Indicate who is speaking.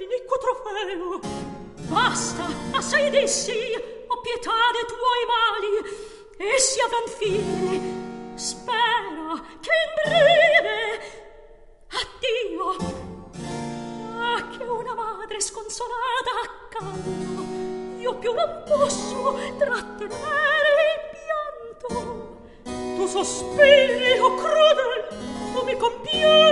Speaker 1: iniquo trofeo. Basta, assai d'essi, ho pietà de tuoi mali, essi avran fine. Spera che in breve addio. Ah, che una madre sconsolata accanto, io più non posso trattenere il pianto. Tu sospiri, o crudel, tu mi compiedi.